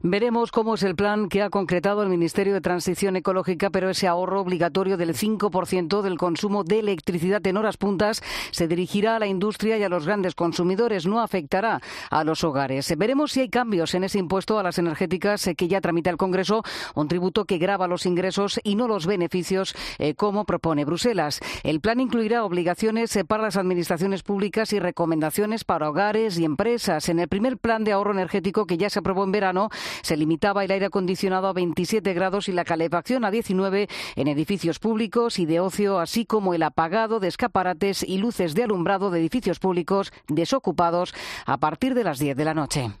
Veremos cómo es el plan que ha concretado el Ministerio de Transición Ecológica, pero ese ahorro obligatorio del 5% del consumo de electricidad en horas puntas se dirigirá a la industria y a los grandes consumidores, no afectará a los hogares. Veremos si hay cambios en ese impuesto a las energéticas que ya tramita el Congreso, un tributo que grava los ingresos y no los beneficios, como propone Bruselas. El plan incluirá obligaciones para las administraciones públicas y recomendaciones para hogares y empresas. En el primer plan de ahorro energético, que ya se aprobó en verano, se limitaba el aire acondicionado a 27 grados y la calefacción a 19 en edificios públicos y de ocio, así como el apagado de escaparates y luces de alumbrado de edificios públicos desocupados a partir de las 10 de la noche.